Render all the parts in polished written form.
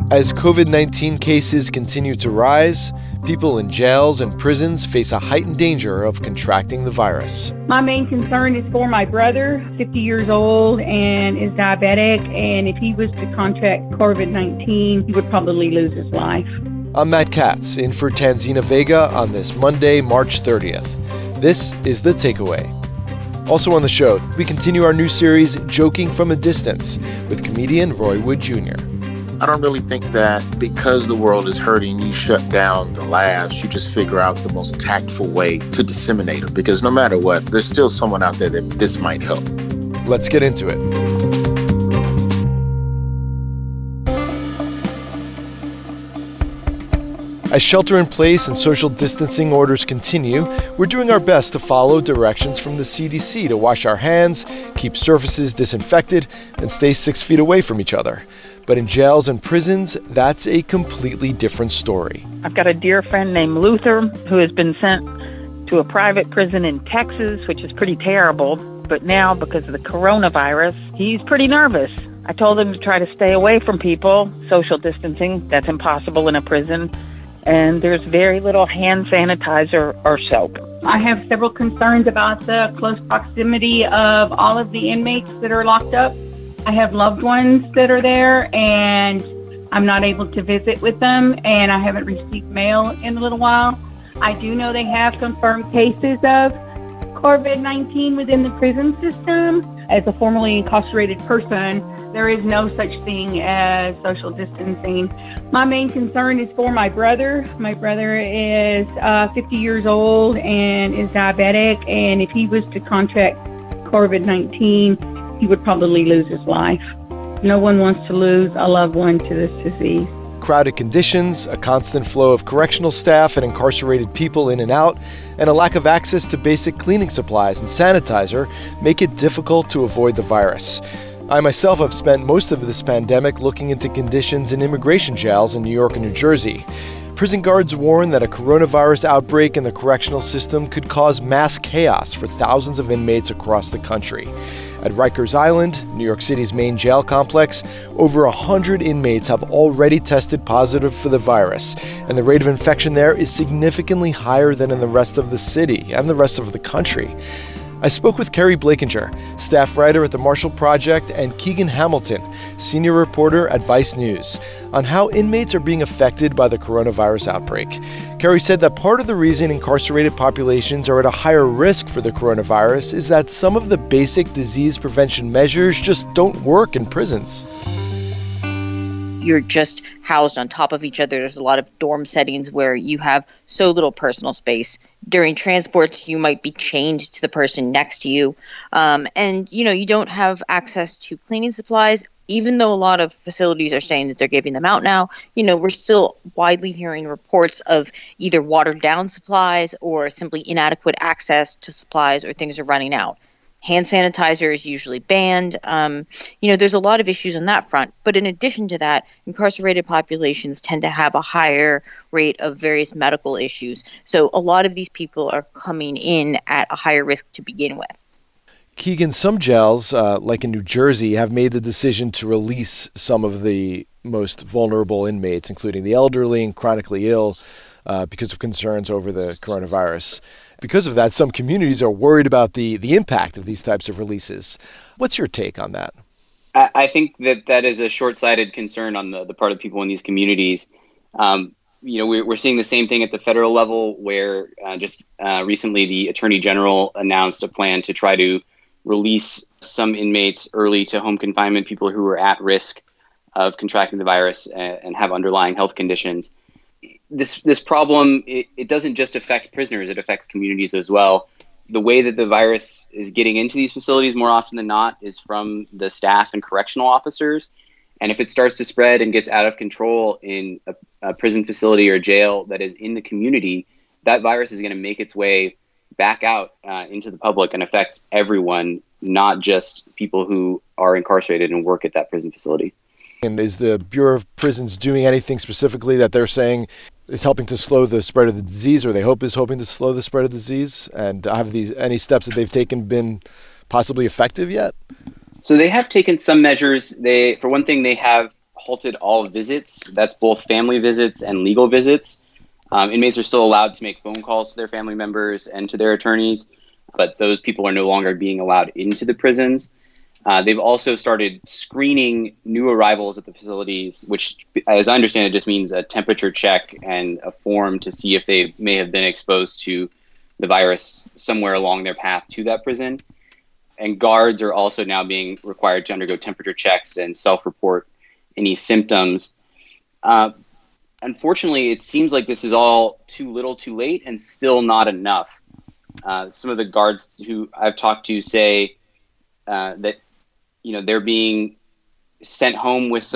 As COVID-19 cases continue to rise, people in jails and prisons face a heightened danger of contracting the virus. My main concern is for my brother, 50 years old and is diabetic, and if he was to contract COVID-19, he would probably lose his life. I'm Matt Katz, in for Tanzina Vega on this Monday, March 30th. This is The Takeaway. Also on the show, we continue our new series, Joking from a Distance, with comedian Roy Wood Jr. I don't really think that because the world is hurting, you shut down the laughs. You just figure out the most tactful way to disseminate them. Because no matter what, there's still someone out there that this might help. Let's get into it. As shelter-in-place and social distancing orders continue, we're doing our best to follow directions from the CDC to wash our hands, keep surfaces disinfected, and stay 6 feet away from each other. But in jails and prisons, that's a completely different story. I've got a dear friend named Luther who has been sent to a private prison in Texas, which is pretty terrible. But now, because of the coronavirus, he's pretty nervous. I told him to try to stay away from people, social distancing. That's impossible in a prison. And there's very little hand sanitizer or soap. I have several concerns about the close proximity of all of the inmates that are locked up. I have loved ones that are there, and I'm not able to visit with them, and I haven't received mail in a little while. I do know they have confirmed cases of COVID-19 within the prison system. As a formerly incarcerated person, there is no such thing as social distancing. My main concern is for my brother. My brother is 50 years old and is diabetic, and if he was to contract COVID-19, he would probably lose his life. No one wants to lose a loved one to this disease. Crowded conditions, a constant flow of correctional staff and incarcerated people in and out, and a lack of access to basic cleaning supplies and sanitizer make it difficult to avoid the virus. I myself have spent most of this pandemic looking into conditions in immigration jails in New York and New Jersey. Prison guards warn that a coronavirus outbreak in the correctional system could cause mass chaos for thousands of inmates across the country. At Rikers Island, New York City's main jail complex, over 100 inmates have already tested positive for the virus, and the rate of infection there is significantly higher than in the rest of the city and the rest of the country. I spoke with Kerry Blakinger, staff writer at the Marshall Project, and Keegan Hamilton, senior reporter at Vice News, on how inmates are being affected by the coronavirus outbreak. Kerry said that part of the reason incarcerated populations are at a higher risk for the coronavirus is that some of the basic disease prevention measures just don't work in prisons. You're just housed on top of each other. There's a lot of dorm settings where you have so little personal space. During transports, you might be chained to the person next to you. And, you don't have access to cleaning supplies. Even though a lot of facilities are saying that they're giving them out now, we're still widely hearing reports of either watered down supplies or simply inadequate access to supplies, or things are running out. Hand sanitizer is usually banned. There's a lot of issues on that front. But in addition to that, incarcerated populations tend to have a higher rate of various medical issues. So a lot of these people are coming in at a higher risk to begin with. Keegan, some jails, like in New Jersey, have made the decision to release some of the most vulnerable inmates, including the elderly and chronically ill, because of concerns over the coronavirus. Because of that, some communities are worried about the impact of these types of releases. What's your take on that? I think that is a short-sighted concern on the part of people in these communities. We're seeing the same thing at the federal level, where just recently the Attorney General announced a plan to try to release some inmates early to home confinement, people who are at risk of contracting the virus and have underlying health conditions. This problem, it doesn't just affect prisoners, it affects communities as well. The way that the virus is getting into these facilities more often than not is from the staff and correctional officers. And if it starts to spread and gets out of control in a prison facility or jail that is in the community, that virus is going to make its way back out into the public and affect everyone, not just people who are incarcerated and work at that prison facility. And is the Bureau of Prisons doing anything specifically that they're saying is helping to slow the spread of the disease, or they hope is hoping to slow the spread of the disease? And have any steps that they've taken been possibly effective yet? So they have taken some measures. For one thing, they have halted all visits. That's both family visits and legal visits. Inmates are still allowed to make phone calls to their family members and to their attorneys, but those people are no longer being allowed into the prisons. They've also started screening new arrivals at the facilities, which, as I understand it, just means a temperature check and a form to see if they may have been exposed to the virus somewhere along their path to that prison. And guards are also now being required to undergo temperature checks and self-report any symptoms. Unfortunately, it seems like this is all too little too late and still not enough. Some of the guards who I've talked to say that they're being sent home with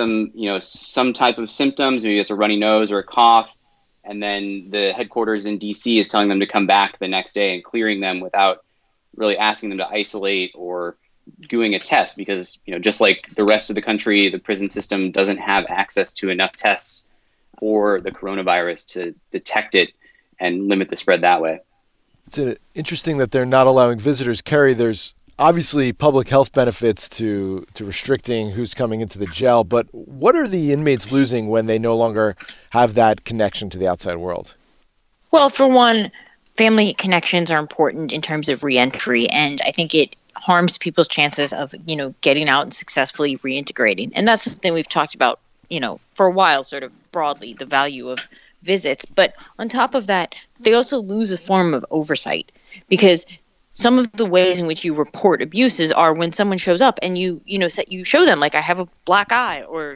some type of symptoms, maybe it's a runny nose or a cough, and then the headquarters in DC is telling them to come back the next day and clearing them without really asking them to isolate or doing a test, because just like the rest of the country, the prison system doesn't have access to enough tests for the coronavirus to detect it and limit the spread that way. It's interesting that they're not allowing visitors. Kerry, there's obviously public health benefits to restricting who's coming into the jail, but what are the inmates losing when they no longer have that connection to the outside world? Well, for one, family connections are important in terms of reentry, and I think it harms people's chances of, getting out and successfully reintegrating. And that's something we've talked about, for a while, sort of broadly, the value of visits. But on top of that, they also lose a form of oversight, because some of the ways in which you report abuses are when someone shows up and you show them, like, I have a black eye, or,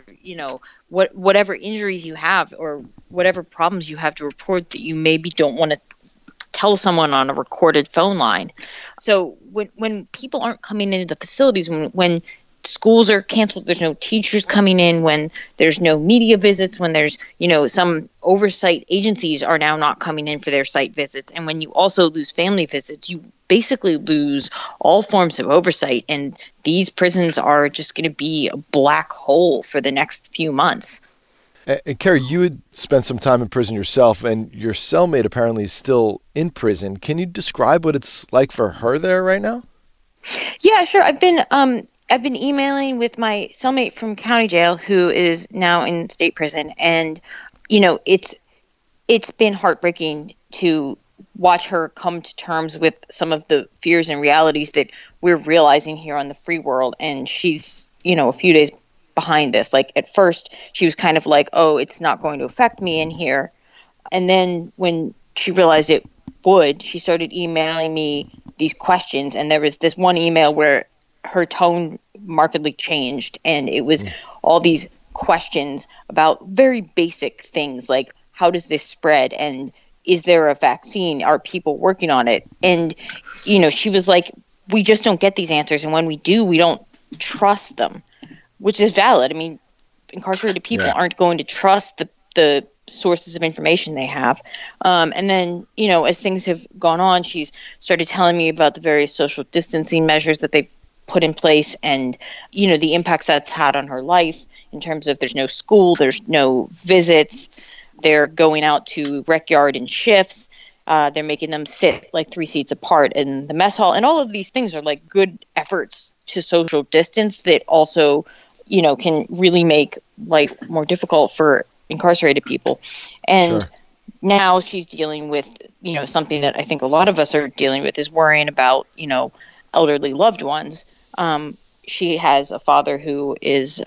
whatever injuries you have or whatever problems you have to report that you maybe don't want to tell someone on a recorded phone line. So when people aren't coming into the facilities, when schools are canceled, there's no teachers coming in, when there's no media visits, when there's, some oversight agencies are now not coming in for their site visits. And when you also lose family visits, you basically lose all forms of oversight. And these prisons are just going to be a black hole for the next few months. And Kerry, you had spent some time in prison yourself, and your cellmate apparently is still in prison. Can you describe what it's like for her there right now? Yeah, sure. I've been emailing with my cellmate from county jail, who is now in state prison, and it's been heartbreaking to watch her come to terms with some of the fears and realities that we're realizing here on the free world. And she's a few days behind this. Like, at first she was kind of like, oh, it's not going to affect me in here, and then when she realized it would, she started emailing me these questions. And there was this one email where her tone markedly changed, and it was all these questions about very basic things like, how does this spread, and is there a vaccine, are people working on it? And she was like, we just don't get these answers, and when we do, we don't trust them, which is valid. I mean, incarcerated people aren't going to trust the sources of information they have. And then, as things have gone on, she's started telling me about the various social distancing measures that they put in place, and, the impacts that's had on her life in terms of there's no school, there's no visits, they're going out to rec yard in shifts, they're making them sit like 3 seats apart in the mess hall. And all of these things are like good efforts to social distance that also, can really make life more difficult for incarcerated people. And Sure. Now she's dealing with, something that I think a lot of us are dealing with, is worrying about, elderly loved ones. She has a father who is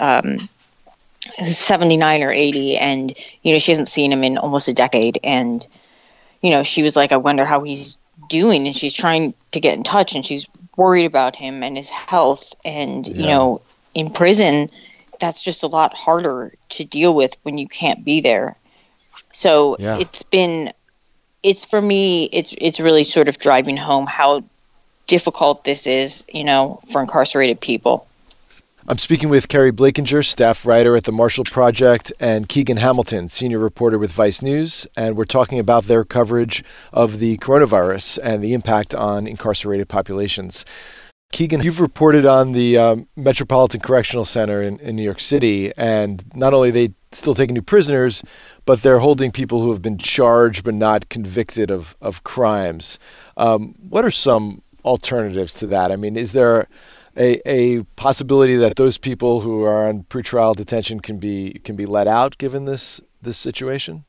79 or 80, and, she hasn't seen him in almost a decade. And, she was like, I wonder how he's doing. And she's trying to get in touch, and she's worried about him and his health. And, in prison, that's just a lot harder to deal with when you can't be there. So it's for me, it's really sort of driving home how difficult this is, for incarcerated people. I'm speaking with Kerry Blakinger, staff writer at the Marshall Project, and Keegan Hamilton, senior reporter with Vice News, and we're talking about their coverage of the coronavirus and the impact on incarcerated populations. Keegan, you've reported on the Metropolitan Correctional Center in New York City, and not only are they still taking new prisoners, but they're holding people who have been charged but not convicted of crimes. What are some alternatives to that? I mean, is there a possibility that those people who are on pretrial detention can be let out given this situation?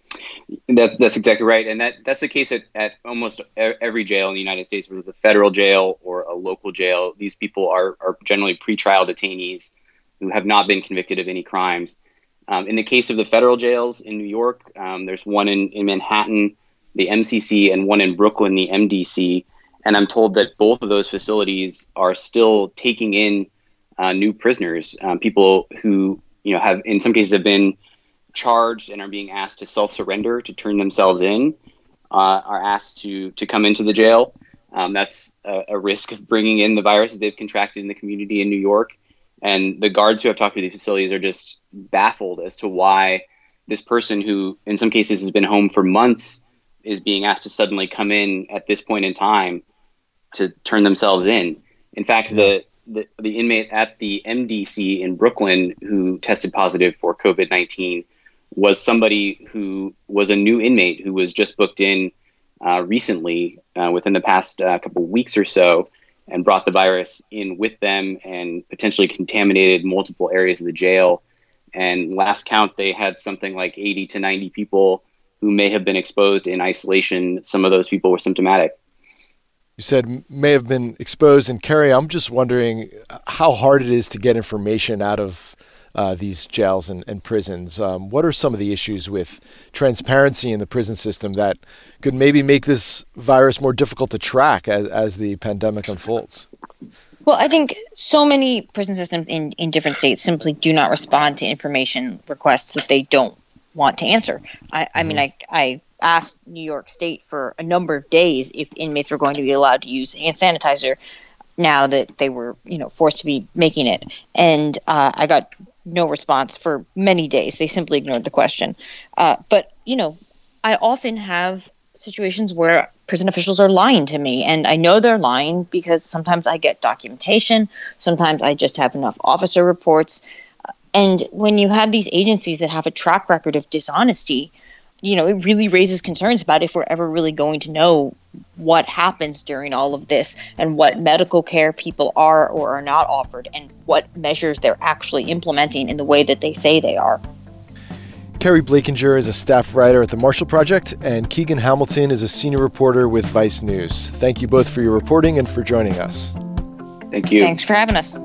That's exactly right, and that's the case at almost every jail in the United States, whether it's a federal jail or a local jail. These people are generally pretrial detainees who have not been convicted of any crimes. In the case of the federal jails in New York, there's one in Manhattan, the MCC, and one in Brooklyn, the MDC. And I'm told that both of those facilities are still taking in new prisoners, people who have in some cases have been charged and are being asked to self-surrender, to turn themselves in, are asked to come into the jail. That's a risk of bringing in the virus that they've contracted in the community in New York. And the guards who have talked to these facilities are just baffled as to why this person who in some cases has been home for months is being asked to suddenly come in at this point in time to turn themselves in. In fact, the inmate at the MDC in Brooklyn who tested positive for COVID-19 was somebody who was a new inmate who was just booked in recently within the past couple of weeks or so, and brought the virus in with them and potentially contaminated multiple areas of the jail. And last count, they had something like 80 to 90 people who may have been exposed in isolation. Some of those people were symptomatic. You said may have been exposed. And Carrie, I'm just wondering how hard it is to get information out of these jails and prisons. What are some of the issues with transparency in the prison system that could maybe make this virus more difficult to track as the pandemic unfolds? Well, I think so many prison systems in different states simply do not respond to information requests that they don't want to answer. I mean, I asked New York State for a number of days if inmates were going to be allowed to use hand sanitizer now that they were, forced to be making it. And I got no response for many days. They simply ignored the question. But I often have situations where prison officials are lying to me, and I know they're lying because sometimes I get documentation, sometimes I just have enough officer reports. And when you have these agencies that have a track record of dishonesty, it really raises concerns about if we're ever really going to know what happens during all of this and what medical care people are or are not offered and what measures they're actually implementing in the way that they say they are. Carrie Blakinger is a staff writer at the Marshall Project, and Keegan Hamilton is a senior reporter with Vice News. Thank you both for your reporting and for joining us. Thank you. Thanks for having us.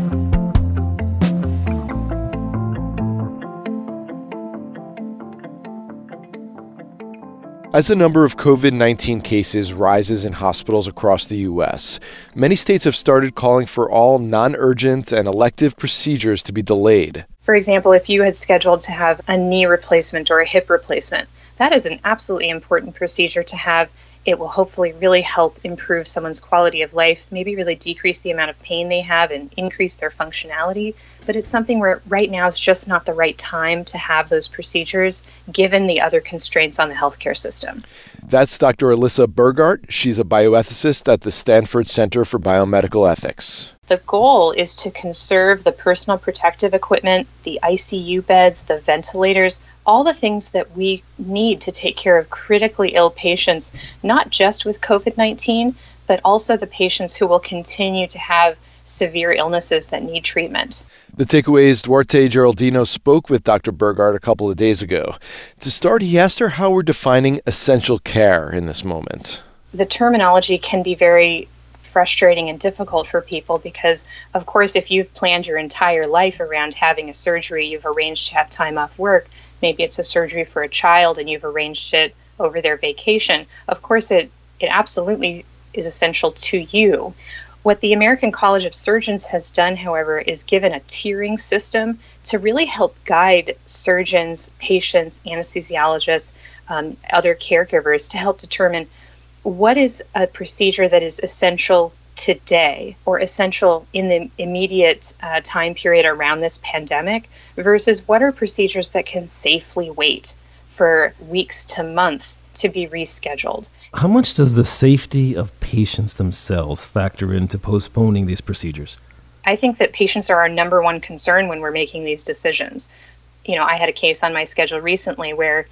As the number of COVID-19 cases rises in hospitals across the U.S., many states have started calling for all non-urgent and elective procedures to be delayed. For example, if you had scheduled to have a knee replacement or a hip replacement, that is an absolutely important procedure to have. It will hopefully really help improve someone's quality of life, maybe really decrease the amount of pain they have and increase their functionality. But it's something where right now is just not the right time to have those procedures, given the other constraints on the healthcare system. That's Dr. Alyssa Burgart. She's a bioethicist at the Stanford Center for Biomedical Ethics. The goal is to conserve the personal protective equipment, the ICU beds, the ventilators, all the things that we need to take care of critically ill patients, not just with COVID-19, but also the patients who will continue to have severe illnesses that need treatment. The takeaway is Duarte Geraldino spoke with Dr. Burgart a couple of days ago. To start, he asked her how we're defining essential care in this moment. The terminology can be very frustrating and difficult for people because, of course, if you've planned your entire life around having a surgery, you've arranged to have time off work, maybe it's a surgery for a child and you've arranged it over their vacation, of course it absolutely is essential to you. What the American College of Surgeons has done, however, is given a tiering system to really help guide surgeons, patients, anesthesiologists, other caregivers to help determine what is a procedure that is essential today or essential in the immediate time period around this pandemic versus what are procedures that can safely wait for weeks to months to be rescheduled. How much does the safety of patients themselves factor into postponing these procedures? I think that patients are our number one concern when we're making these decisions. I had a case on my schedule recently where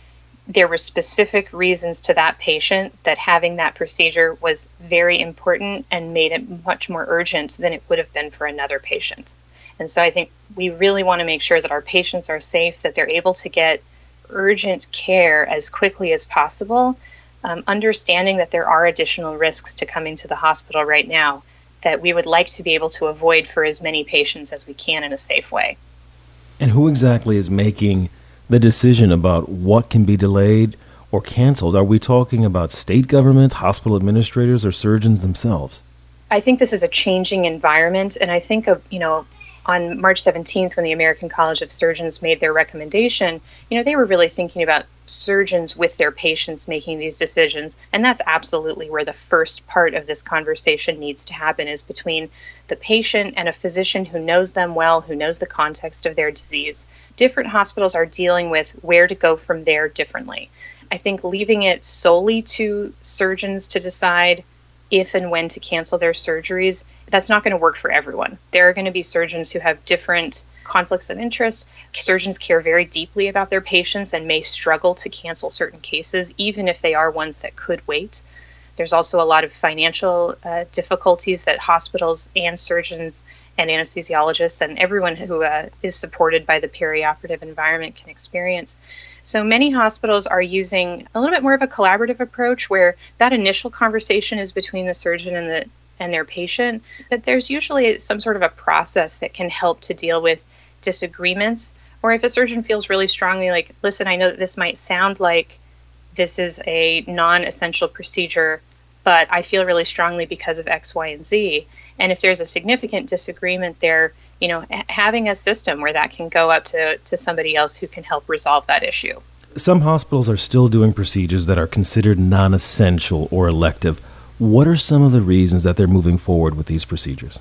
there were specific reasons to that patient that having that procedure was very important and made it much more urgent than it would have been for another patient. And so I think we really want to make sure that our patients are safe, that they're able to get urgent care as quickly as possible, understanding that there are additional risks to coming to the hospital right now that we would like to be able to avoid for as many patients as we can in a safe way. And who exactly is making the decision about what can be delayed or canceled? Are we talking about state government, hospital administrators, or surgeons themselves? I think this is a changing environment, and I think on March 17th, when the American College of Surgeons made their recommendation, they were really thinking about surgeons with their patients making these decisions. And that's absolutely where the first part of this conversation needs to happen, is between the patient and a physician who knows them well, who knows the context of their disease. Different hospitals are dealing with where to go from there differently. I think leaving it solely to surgeons to decide if and when to cancel their surgeries, that's not going to work for everyone. There are going to be surgeons who have different conflicts of interest. Surgeons care very deeply about their patients and may struggle to cancel certain cases, even if they are ones that could wait. There's also a lot of financial difficulties that hospitals and surgeons and anesthesiologists and everyone who is supported by the perioperative environment can experience. So many hospitals are using a little bit more of a collaborative approach, where that initial conversation is between the surgeon and their patient, but there's usually some sort of a process that can help to deal with disagreements. Or if a surgeon feels really strongly like, listen, I know that this might sound like this is a non-essential procedure, but I feel really strongly because of X, Y, and Z. And if there's a significant disagreement there, having a system where that can go up to somebody else who can help resolve that issue. Some hospitals are still doing procedures that are considered non-essential or elective. What are some of the reasons that they're moving forward with these procedures?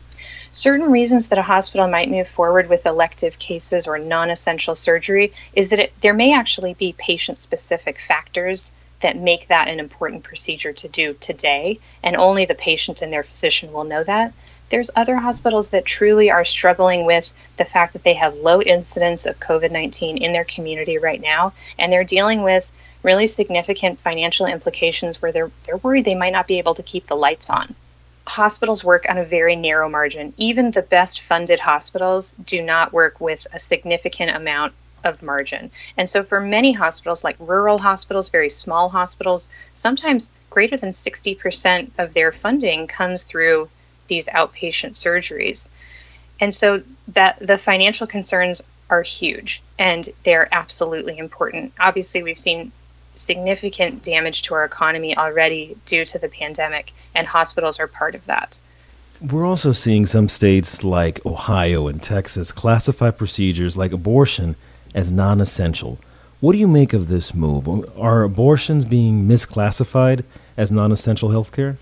Certain reasons that a hospital might move forward with elective cases or non-essential surgery is that there may actually be patient-specific factors that make that an important procedure to do today, and only the patient and their physician will know that. There's other hospitals that truly are struggling with the fact that they have low incidence of COVID-19 in their community right now, and they're dealing with really significant financial implications where they're worried they might not be able to keep the lights on. Hospitals work on a very narrow margin. Even the best funded hospitals do not work with a significant amount of margin. And so for many hospitals, like rural hospitals, very small hospitals, sometimes greater than 60% of their funding comes through these outpatient surgeries. And so that the financial concerns are huge, and they're absolutely important. Obviously, we've seen significant damage to our economy already due to the pandemic, and hospitals are part of that. We're also seeing some states like Ohio and Texas classify procedures like abortion as non-essential. What do you make of this move? Are abortions being misclassified as non-essential healthcare?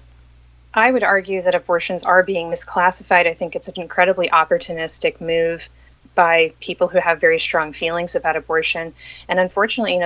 I would argue that abortions are being misclassified. I think it's an incredibly opportunistic move by people who have very strong feelings about abortion. And unfortunately,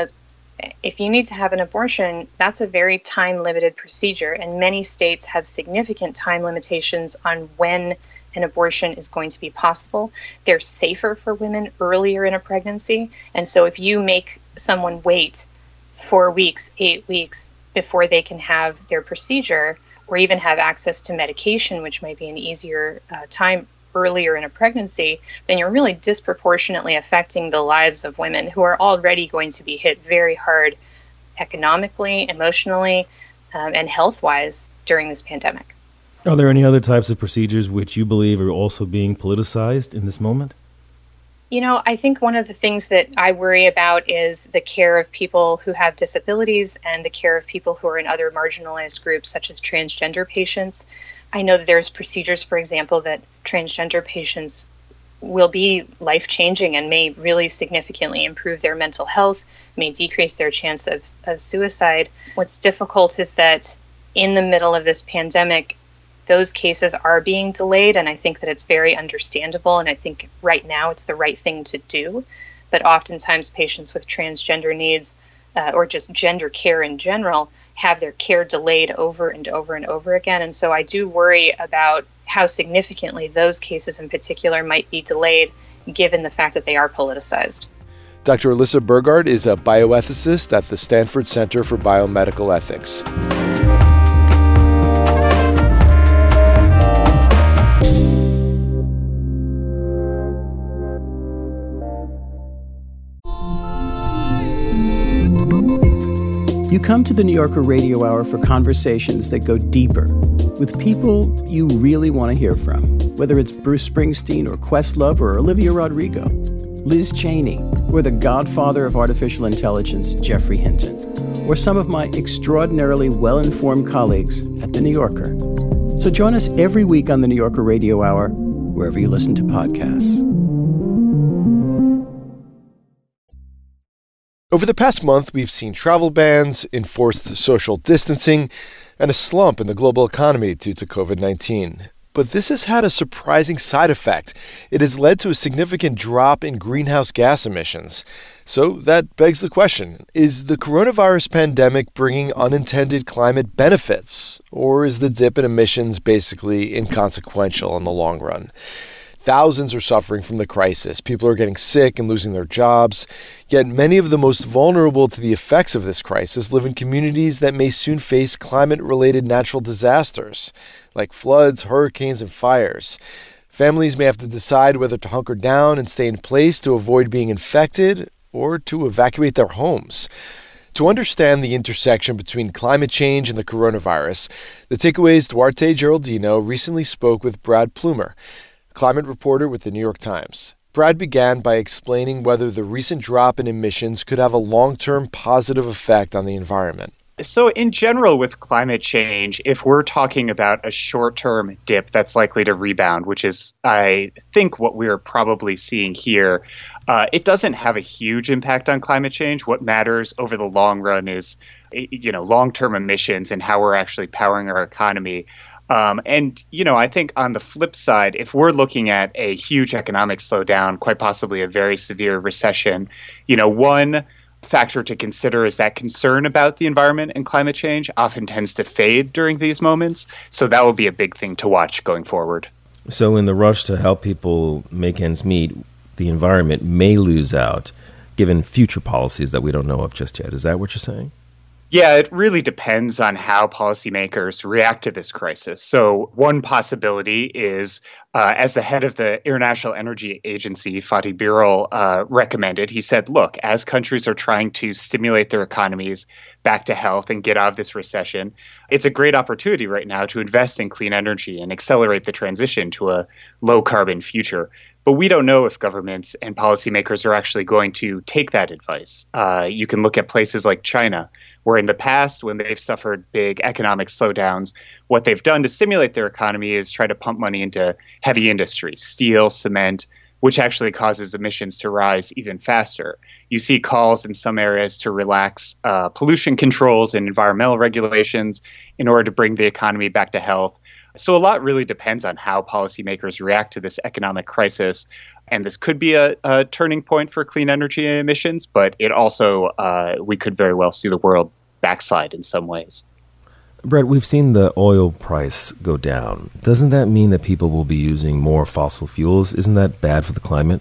if you need to have an abortion, that's a very time-limited procedure, and many states have significant time limitations on when an abortion is going to be possible. They're safer for women earlier in a pregnancy, and so if you make someone wait 4 weeks, 8 weeks before they can have their procedure, or even have access to medication, which might be an easier time earlier in a pregnancy, then you're really disproportionately affecting the lives of women who are already going to be hit very hard economically, emotionally, and health-wise during this pandemic. Are there any other types of procedures which you believe are also being politicized in this moment? I think one of the things that I worry about is the care of people who have disabilities and the care of people who are in other marginalized groups, such as transgender patients. I know that there's procedures, for example, that transgender patients will be life-changing and may really significantly improve their mental health, may decrease their chance of suicide. What's difficult is that in the middle of this pandemic, those cases are being delayed, and I think that it's very understandable, and I think right now it's the right thing to do. But oftentimes patients with transgender needs or just gender care in general have their care delayed over and over and over again. And so I do worry about how significantly those cases in particular might be delayed given the fact that they are politicized. Dr. Alyssa Burgard is a bioethicist at the Stanford Center for Biomedical Ethics. You come to the New Yorker Radio Hour for conversations that go deeper with people you really want to hear from, whether it's Bruce Springsteen or Questlove or Olivia Rodrigo, Liz Cheney, or the godfather of artificial intelligence, Geoffrey Hinton, or some of my extraordinarily well-informed colleagues at The New Yorker. So join us every week on the New Yorker Radio Hour, wherever you listen to podcasts. Over the past month, we've seen travel bans, enforced social distancing, and a slump in the global economy due to COVID-19. But this has had a surprising side effect. It has led to a significant drop in greenhouse gas emissions. So that begs the question, is the coronavirus pandemic bringing unintended climate benefits? Or is the dip in emissions basically inconsequential in the long run? Thousands are suffering from the crisis. People are getting sick and losing their jobs. Yet many of the most vulnerable to the effects of this crisis live in communities that may soon face climate-related natural disasters, like floods, hurricanes, and fires. Families may have to decide whether to hunker down and stay in place to avoid being infected or to evacuate their homes. To understand the intersection between climate change and the coronavirus, the Takeaway's Duarte Geraldino recently spoke with Brad Plumer, climate reporter with the New York Times. Brad began by explaining whether the recent drop in emissions could have a long-term positive effect on the environment. So in general with climate change, if we're talking about a short-term dip that's likely to rebound, which is, I think, what we're probably seeing here, it doesn't have a huge impact on climate change. What matters over the long run is, long-term emissions and how we're actually powering our economy. I think on the flip side, if we're looking at a huge economic slowdown, quite possibly a very severe recession, one factor to consider is that concern about the environment and climate change often tends to fade during these moments. So that will be a big thing to watch going forward. So in the rush to help people make ends meet, the environment may lose out given future policies that we don't know of just yet. Is that what you're saying? Yeah, it really depends on how policymakers react to this crisis. So one possibility is, as the head of the International Energy Agency, Fatih Birol, recommended, he said, look, as countries are trying to stimulate their economies back to health and get out of this recession, it's a great opportunity right now to invest in clean energy and accelerate the transition to a low-carbon future. But we don't know if governments and policymakers are actually going to take that advice. You can look at places like China, where in the past, when they've suffered big economic slowdowns, what they've done to stimulate their economy is try to pump money into heavy industry, steel, cement, which actually causes emissions to rise even faster. You see calls in some areas to relax pollution controls and environmental regulations in order to bring the economy back to health. So a lot really depends on how policymakers react to this economic crisis. And this could be a turning point for clean energy emissions, but it also, we could very well see the world backslide in some ways. Brett, we've seen the oil price go down. Doesn't that mean that people will be using more fossil fuels? Isn't that bad for the climate?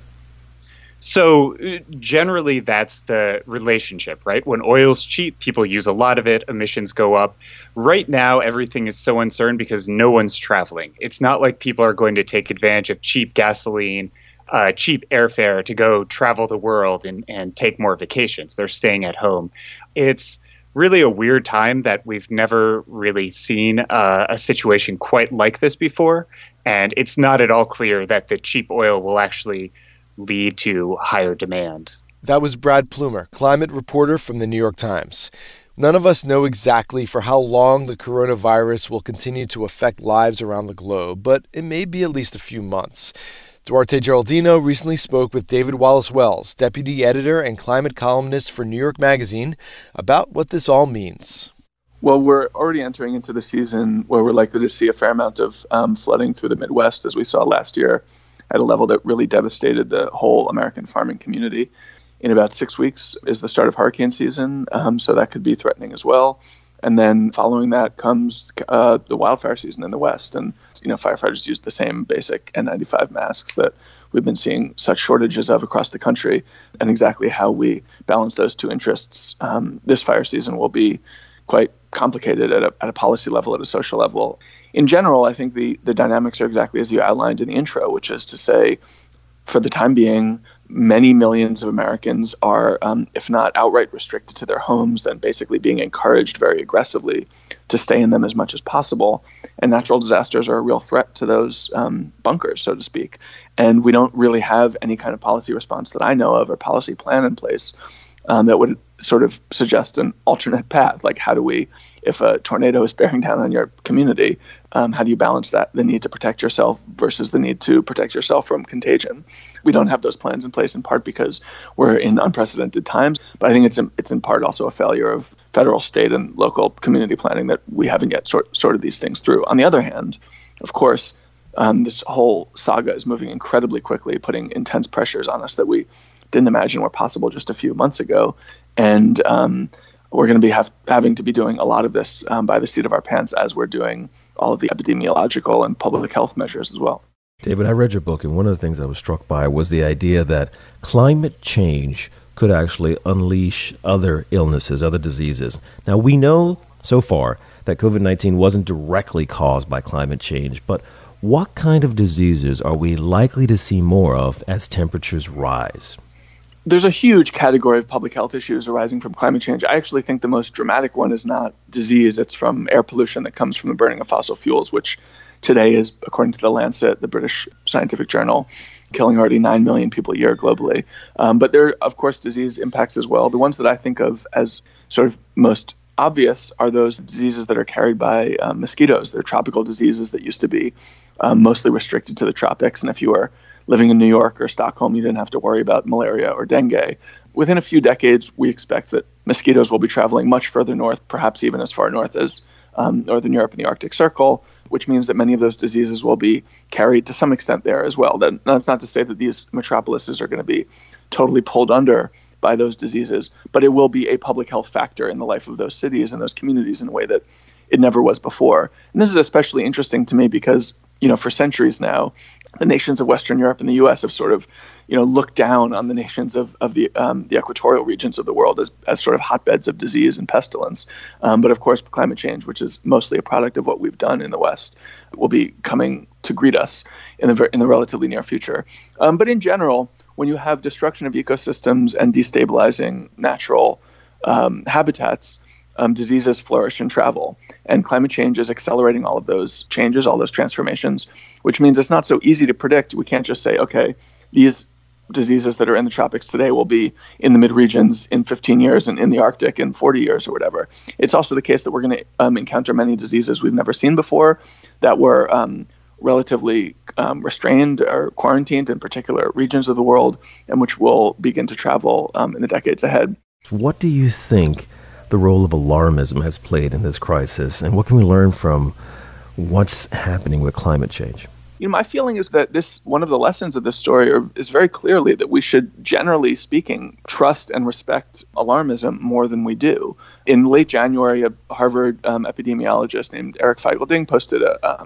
So generally, that's the relationship, right? When oil's cheap, people use a lot of it, emissions go up. Right now, everything is so uncertain because no one's traveling. It's not like people are going to take advantage of cheap gasoline, cheap airfare to go travel the world and take more vacations. They're staying at home. It's really a weird time that we've never really seen a situation quite like this before. And it's not at all clear that the cheap oil will actually lead to higher demand. That was Brad Plumer, climate reporter from the New York Times. None of us know exactly for how long the coronavirus will continue to affect lives around the globe, but it may be at least a few months. Duarte Geraldino recently spoke with David Wallace Wells, deputy editor and climate columnist for New York Magazine, about what this all means. Well, we're already entering into the season where we're likely to see a fair amount of flooding through the Midwest, as we saw last year, at a level that really devastated the whole American farming community. In about 6 weeks is the start of hurricane season, so that could be threatening as well. And then following that comes the wildfire season in the West. And, firefighters use the same basic N95 masks that we've been seeing such shortages of across the country. And exactly how we balance those two interests this fire season will be quite complicated at a policy level, at a social level. In general, I think the dynamics are exactly as you outlined in the intro, which is to say, for the time being, many millions of Americans are, if not outright restricted to their homes, then basically being encouraged very aggressively to stay in them as much as possible. And natural disasters are a real threat to those bunkers, so to speak. And we don't really have any kind of policy response that I know of or policy plan in place that would sort of suggest an alternate path. Like, how do we, if a tornado is bearing down on your community, how do you balance that, the need to protect yourself versus the need to protect yourself from contagion? We don't have those plans in place, in part because we're in unprecedented times. But I think it's in part also a failure of federal, state, and local community planning that we haven't yet sorted these things through. On the other hand, of course, this whole saga is moving incredibly quickly, putting intense pressures on us that we didn't imagine were possible just a few months ago. And we're going to be having to be doing a lot of this by the seat of our pants as we're doing all of the epidemiological and public health measures as well. David, I read your book, and one of the things I was struck by was the idea that climate change could actually unleash other illnesses, other diseases. Now, we know so far that COVID-19 wasn't directly caused by climate change, but what kind of diseases are we likely to see more of as temperatures rise? There's a huge category of public health issues arising from climate change. I actually think the most dramatic one is not disease. It's from air pollution that comes from the burning of fossil fuels, which today is, according to The Lancet, the British scientific journal, killing already 9 million people a year globally. But there are, of course, disease impacts as well. The ones that I think of as sort of most obvious are those diseases that are carried by mosquitoes. They're tropical diseases that used to be mostly restricted to the tropics. And if you were living in New York or Stockholm, you didn't have to worry about malaria or dengue. Within a few decades, we expect that mosquitoes will be traveling much further north, perhaps even as far north as Northern Europe and the Arctic Circle, which means that many of those diseases will be carried to some extent there as well. That's not to say that these metropolises are going to be totally pulled under by those diseases, but it will be a public health factor in the life of those cities and those communities in a way that it never was before. And this is especially interesting to me because, for centuries now, the nations of Western Europe and the U.S. have sort of, looked down on the nations of the equatorial regions of the world as sort of hotbeds of disease and pestilence. But of course, climate change, which is mostly a product of what we've done in the West, will be coming to greet us in the relatively near future. But in general, when you have destruction of ecosystems and destabilizing natural habitats, diseases flourish and travel. And climate change is accelerating all of those changes, all those transformations, which means it's not so easy to predict. We can't just say, okay, these diseases that are in the tropics today will be in the mid-regions in 15 years and in the Arctic in 40 years or whatever. It's also the case that we're going to encounter many diseases we've never seen before that were relatively restrained or quarantined in particular regions of the world, and which will begin to travel in the decades ahead. What do you think the role of alarmism has played in this crisis, and what can we learn from what's happening with climate change? My feeling is that one of the lessons of this story is very clearly that we should, generally speaking, trust and respect alarmism more than we do. In late January, a Harvard epidemiologist named Eric Feigelding posted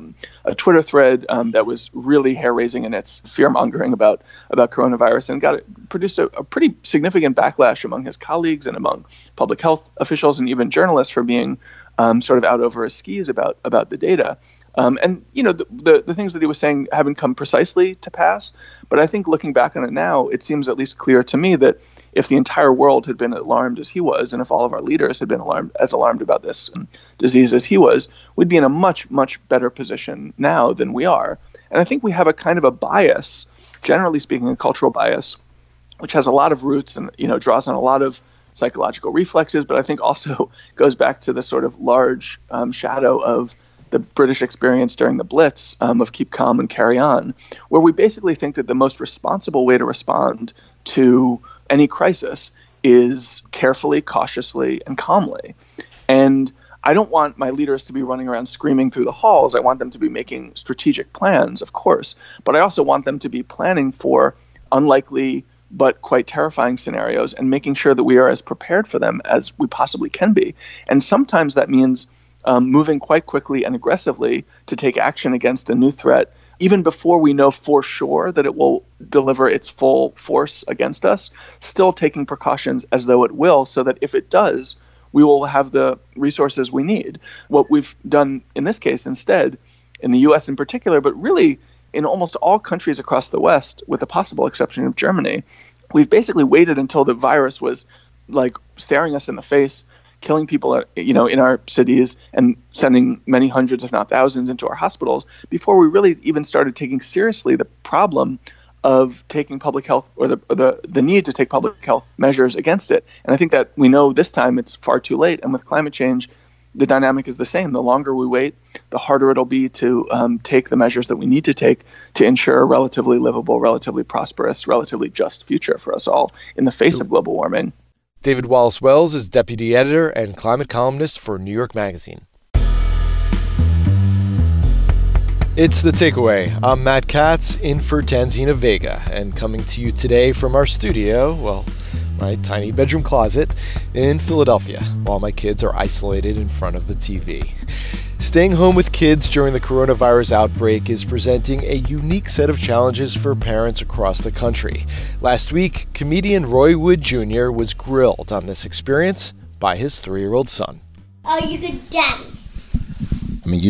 a Twitter thread that was really hair-raising in its fear-mongering about coronavirus, and produced a pretty significant backlash among his colleagues and among public health officials and even journalists for being sort of out over his skis about the data. And the things that he was saying haven't come precisely to pass, but I think looking back on it now, it seems at least clear to me that if the entire world had been alarmed as he was, and if all of our leaders had been alarmed about this disease as he was, we'd be in a much, much better position now than we are. And I think we have a kind of a bias, generally speaking, a cultural bias, which has a lot of roots and draws on a lot of psychological reflexes, but I think also goes back to the sort of large shadow of the British experience during the Blitz of keep calm and carry on, where we basically think that the most responsible way to respond to any crisis is carefully, cautiously, and calmly. And I don't want my leaders to be running around screaming through the halls. I want them to be making strategic plans, of course, but I also want them to be planning for unlikely but quite terrifying scenarios, and making sure that we are as prepared for them as we possibly can be. And sometimes that means moving quite quickly and aggressively to take action against a new threat, even before we know for sure that it will deliver its full force against us, still taking precautions as though it will, so that if it does, we will have the resources we need. What we've done in this case instead, in the US in particular, but really in almost all countries across the West, with the possible exception of Germany, we've basically waited until the virus was like staring us in the face, killing people, in our cities and sending many hundreds, if not thousands, into our hospitals before we really even started taking seriously the problem of taking public health, or the need to take public health measures against it. And I think that we know this time it's far too late. And with climate change, the dynamic is the same. The longer we wait, the harder it'll be to take the measures that we need to take to ensure a relatively livable, relatively prosperous, relatively just future for us all in the face of global warming. David Wallace Wells is deputy editor and climate columnist for New York Magazine. It's The Takeaway. I'm Matt Katz, in for Tanzina Vega, and coming to you today from our studio, my tiny bedroom closet in Philadelphia, while my kids are isolated in front of the TV. Staying home with kids during the coronavirus outbreak is presenting a unique set of challenges for parents across the country. Last week, comedian Roy Wood Jr. was grilled on this experience by his 3-year-old son. Are you good, Daddy? I mean,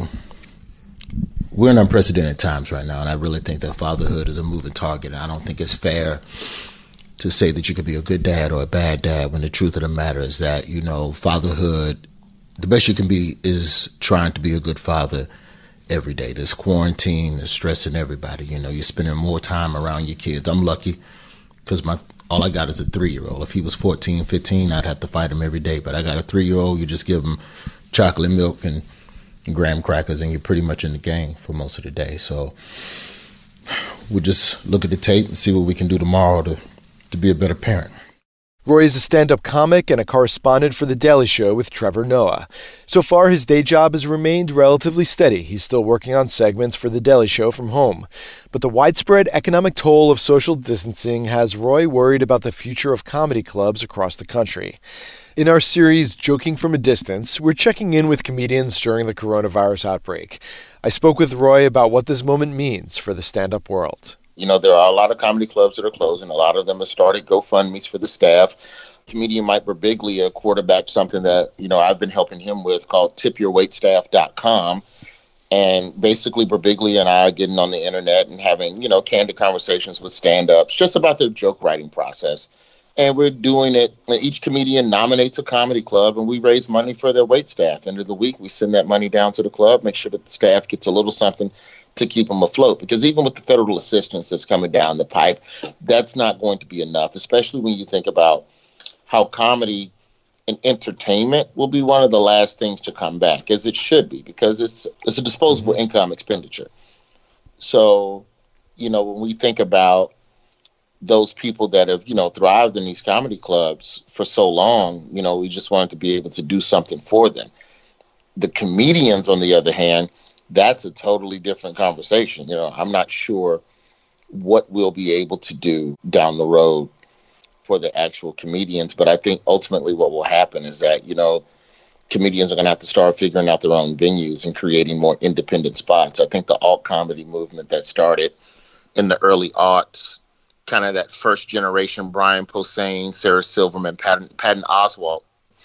we're in unprecedented times right now, and I really think that fatherhood is a moving target. And I don't think it's fair to say that you could be a good dad or a bad dad when the truth of the matter is that, fatherhood, the best you can be is trying to be a good father every day. This quarantine is stressing everybody. You're spending more time around your kids. I'm lucky because all I got is a 3-year-old. If he was 14, 15, I'd have to fight him every day. But I got a 3-year-old. You just give him chocolate milk and graham crackers, and you're pretty much in the game for most of the day. So we'll just look at the tape and see what we can do tomorrow to be a better parent. Roy is a stand-up comic and a correspondent for The Daily Show with Trevor Noah. So far, his day job has remained relatively steady. He's still working on segments for The Daily Show from home. But the widespread economic toll of social distancing has Roy worried about the future of comedy clubs across the country. In our series, Joking from a Distance, we're checking in with comedians during the coronavirus outbreak. I spoke with Roy about what this moment means for the stand-up world. There are a lot of comedy clubs that are closing. A lot of them have started GoFundMes for the staff. Comedian Mike Birbiglia quarterbacked something that, I've been helping him with called tipyourwaitstaff.com. And basically Birbiglia and I are getting on the internet and having, candid conversations with stand-ups just about their joke writing process. And we're doing it. Each comedian nominates a comedy club, and we raise money for their wait staff. End of the week, we send that money down to the club, make sure that the staff gets a little something to keep them afloat. Because even with the federal assistance that's coming down the pipe, that's not going to be enough, especially when you think about how comedy and entertainment will be one of the last things to come back, as it should be, because it's a disposable income expenditure. So, when we think about those people that have, thrived in these comedy clubs for so long, we just wanted to be able to do something for them. The comedians, on the other hand, that's a totally different conversation. I'm not sure what we'll be able to do down the road for the actual comedians, but I think ultimately what will happen is that, comedians are going to have to start figuring out their own venues and creating more independent spots. I think the alt comedy movement that started in the early aughts, kind of that first generation, Brian Posehn, Sarah Silverman, Patton Oswalt,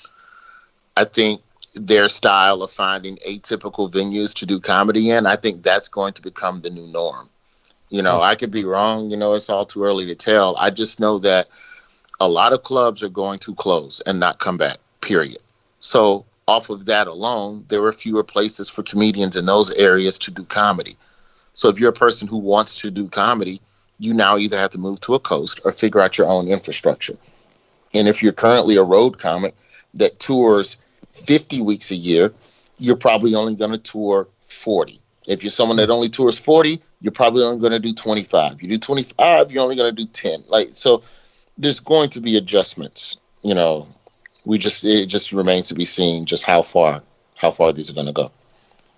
I think their style of finding atypical venues to do comedy in, I think that's going to become the new norm. I could be wrong. It's all too early to tell. I just know that a lot of clubs are going to close and not come back, period. So off of that alone, there are fewer places for comedians in those areas to do comedy. So if you're a person who wants to do comedy, you now either have to move to a coast or figure out your own infrastructure. And if you're currently a road comic that tours 50 weeks a year, you're probably only going to tour 40. If you're someone that only tours 40, you're probably only going to do 25. You do 25, you're only going to do 10. So there's going to be adjustments. It just remains to be seen just how far these are going to go.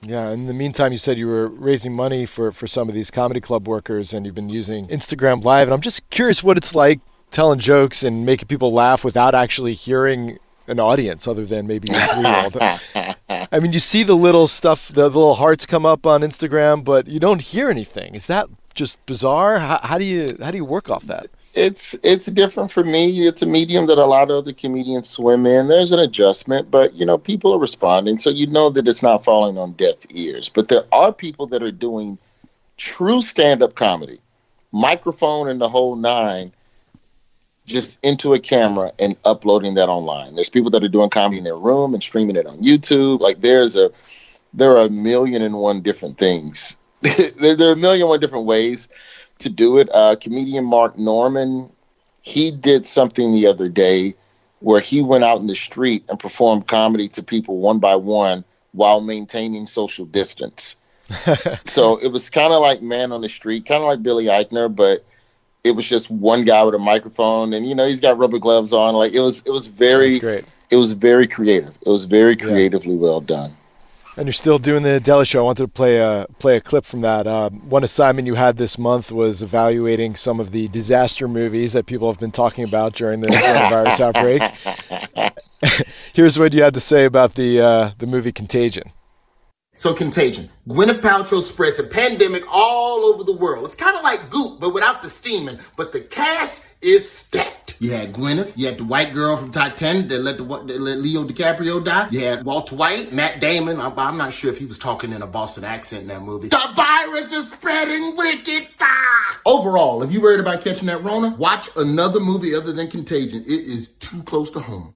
Yeah, in the meantime, you said you were raising money for some of these comedy club workers, and you've been using Instagram Live. And I'm just curious what it's like telling jokes and making people laugh without actually hearing an audience other than maybe your 3-year-old. I mean, you see the little stuff, the little hearts come up on Instagram, but you don't hear anything. Is that just bizarre? How do you work off that? It's different for me. It's a medium that a lot of other comedians swim in. There's an adjustment, but people are responding, so you know that it's not falling on deaf ears. But there are people that are doing true stand-up comedy, microphone and the whole nine, just into a camera and uploading that online. There's people that are doing comedy in their room and streaming it on YouTube. Like there are a million and one different things. there are a million and one different ways to do it. Comedian Mark Norman, he did something the other day where he went out in the street and performed comedy to people one by one while maintaining social distance. So it was kind of like Man on the Street, kind of like Billy Eichner, but it was just one guy with a microphone, and he's got rubber gloves on. Like it was very creative. It was very creatively well done. And you're still doing the Daily Show. I wanted to play a clip from that. One assignment you had this month was evaluating some of the disaster movies that people have been talking about during the coronavirus outbreak. Here's what you had to say about the movie Contagion. So Contagion. Gwyneth Paltrow spreads a pandemic all over the world. It's kind of like Goop, but without the steaming. But the cast is stacked. You had Gwyneth. You had the white girl from Titanic that let Leo DiCaprio die. You had Walter White, Matt Damon. I'm not sure if he was talking in a Boston accent in that movie. The virus is spreading wicked fast. Overall, if you're worried about catching that Rona, watch another movie other than Contagion. It is too close to home.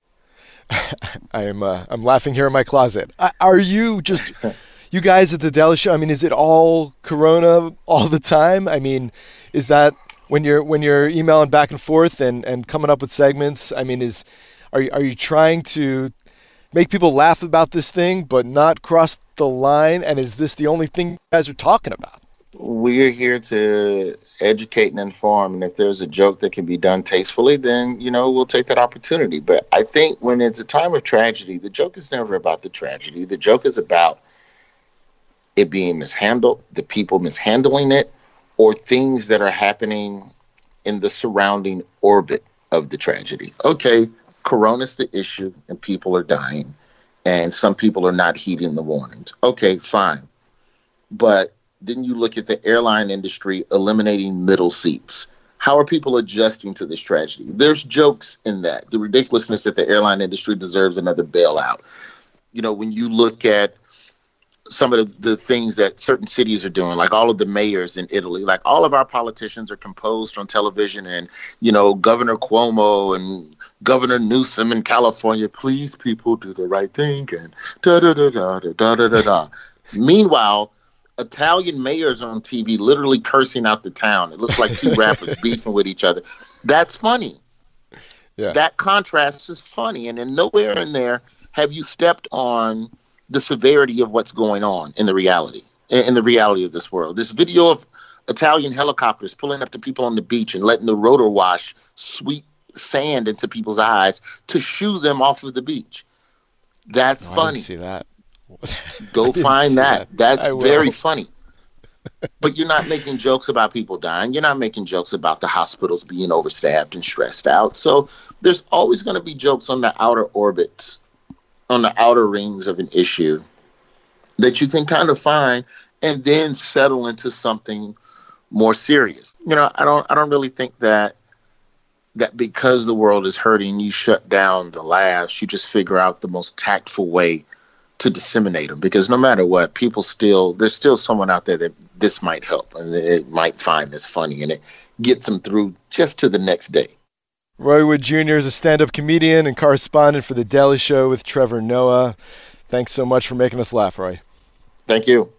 I'm laughing here in my closet. Are you just... You guys at the Daily Show, I mean, is it all Corona all the time? I mean, is that when you're emailing back and forth and coming up with segments? I mean, are you trying to make people laugh about this thing but not cross the line? And is this the only thing you guys are talking about? We're here to educate and inform, and if there's a joke that can be done tastefully, then we'll take that opportunity. But I think when it's a time of tragedy, the joke is never about the tragedy. The joke is about it being mishandled, the people mishandling it, or things that are happening in the surrounding orbit of the tragedy. Okay, Corona's the issue and people are dying and some people are not heeding the warnings. Okay, fine. But then you look at the airline industry eliminating middle seats. How are people adjusting to this tragedy? There's jokes in that. The ridiculousness that the airline industry deserves another bailout. When you look at some of the things that certain cities are doing, like all of the mayors in Italy, like all of our politicians are composed on television, and, Governor Cuomo and Governor Newsom in California, please people do the right thing, and da-da-da-da-da-da-da-da. Meanwhile, Italian mayors on TV literally cursing out the town. It looks like two rappers beefing with each other. That's funny. Yeah. That contrast is funny. And then nowhere in there have you stepped on the severity of what's going on in the reality of this world. This video of Italian helicopters pulling up to people on the beach and letting the rotor wash sweep sand into people's eyes to shoo them off of the beach. That's funny. I didn't see that. Go find that. That's very funny. But you're not making jokes about people dying. You're not making jokes about the hospitals being overstaffed and stressed out. So there's always going to be jokes on the outer orbits, on the outer rings of an issue that you can kind of find and then settle into something more serious. I don't really think that because the world is hurting, you shut down the laughs. You just figure out the most tactful way to disseminate them, because no matter what, there's still someone out there that this might help and it might find this funny and it gets them through just to the next day. Roy Wood Jr. is a stand-up comedian and correspondent for The Daily Show with Trevor Noah. Thanks so much for making us laugh, Roy. Thank you.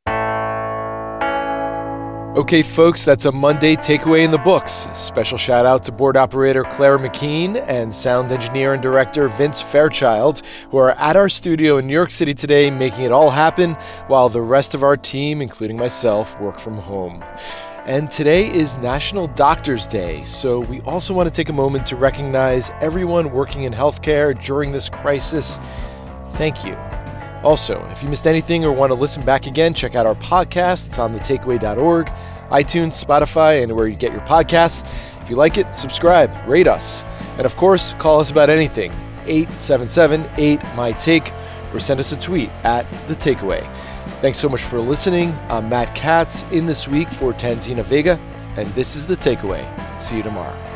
Okay, folks, that's a Monday takeaway in the books. Special shout out to board operator Clara McKean and sound engineer and director Vince Fairchild, who are at our studio in New York City today making it all happen while the rest of our team, including myself, work from home. And today is National Doctors Day, so we also want to take a moment to recognize everyone working in healthcare during this crisis. Thank you. Also, if you missed anything or want to listen back again, check out our podcast. It's on thetakeaway.org, iTunes, Spotify, and where you get your podcasts. If you like it, subscribe, rate us. And of course, call us about anything, 877-8-MY-TAKE, or send us a tweet at The Takeaway. Thanks so much for listening. I'm Matt Katz in this week for Tanzina Vega, and this is The Takeaway. See you tomorrow.